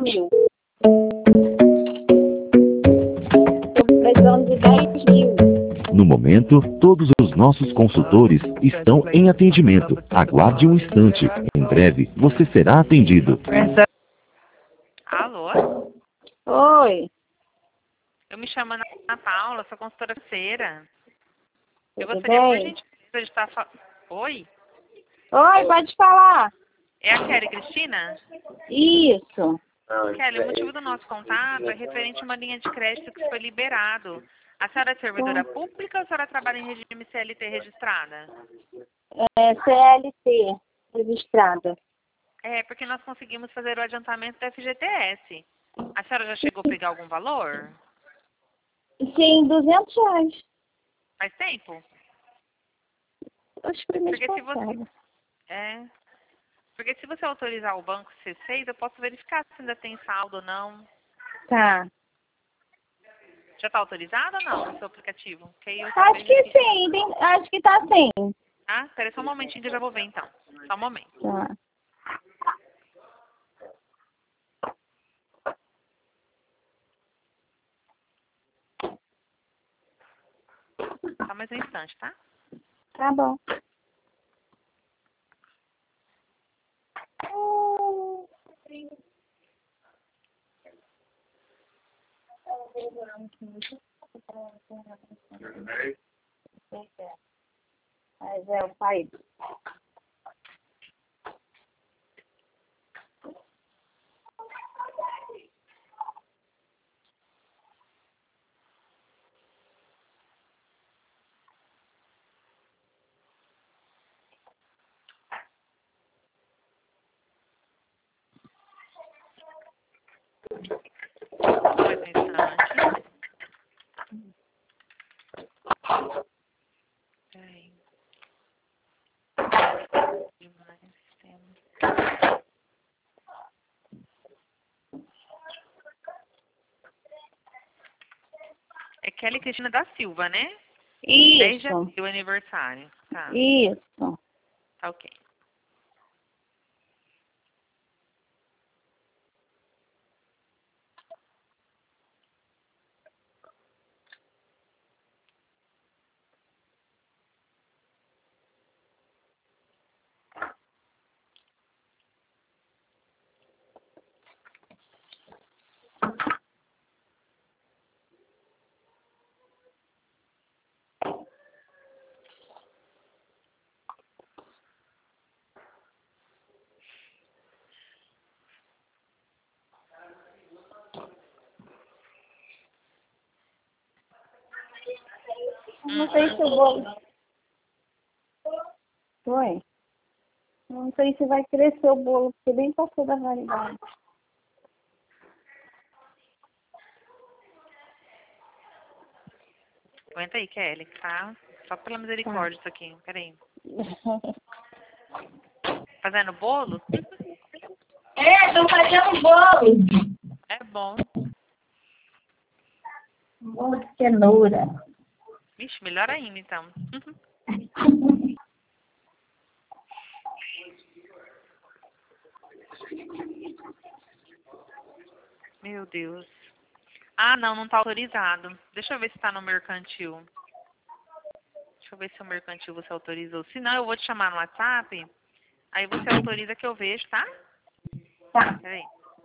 mil. Estou precisando de 10 mil. No momento, todos os nossos consultores estão em atendimento. Aguarde um instante. Em breve, você será atendido. Alô? Oi. Eu me chamo Ana Paula, sou consultora financeira. Eu Tudo gostaria, por bem? gentileza, de estar falando... Oi? Oi, pode falar. É a Kelly Cristina? Isso. Kelly, o motivo do nosso contato é referente a uma linha de crédito que foi liberado. A senhora é servidora pública ou a senhora trabalha em regime CLT registrada? É CLT registrada. É, porque nós conseguimos fazer o adiantamento da FGTS. A senhora já chegou a pegar algum valor? Sim, R$200. Faz tempo? Acho que foi mês Porque se você... passado. É... Porque se você autorizar o banco C6, eu posso verificar se ainda tem saldo ou não. Tá. Já está autorizado ou não no seu aplicativo? Que aí eu só Acho que verifico. sim. Acho que tá sim. Ah, espera só um momentinho que eu já vou ver então. Só um momento. Tá. Só mais um instante, tá? Tá bom. Mas é o pai. Mais um instante. Peraí. Demais, sistema. É Kelly Cristina da Silva, né? 10 de Isso. abril, aniversário. Tá, Isso. tá ok. Não sei se o bolo. Oi. Não sei se vai crescer o bolo, porque bem passou da validade. Aguenta aí, Kelly, tá? Só pela misericórdia isso aqui. Peraí. Fazendo bolo? É, tô fazendo bolo. É bom. Bolo de cenoura. Vixe, melhor ainda, então. Meu Deus. Ah, não, não tá autorizado. Deixa eu ver se tá no mercantil. Deixa eu ver se o mercantil você autorizou. Se não, eu vou te chamar no WhatsApp. Aí você autoriza que eu vejo, tá? Tá. Peraí.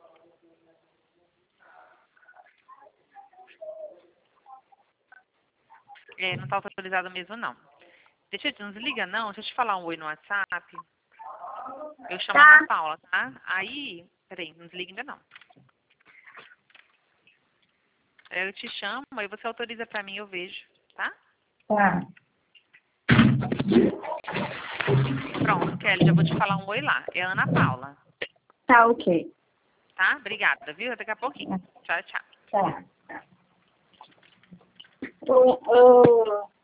É, não tá autorizado mesmo, não. Deixa eu te... Não desliga, não. Deixa eu te falar um oi no WhatsApp. Eu chamo a Tá. Ana Paula, tá? Aí... Peraí, não desliga ainda, não. Aí eu te chamo, aí você autoriza pra mim, eu vejo, tá? Tá. Pronto, Kelly, já vou te falar um oi lá. É a Ana Paula, Tá, ok. tá? Obrigada, viu? Daqui a pouquinho. Tchau, tchau. Tá.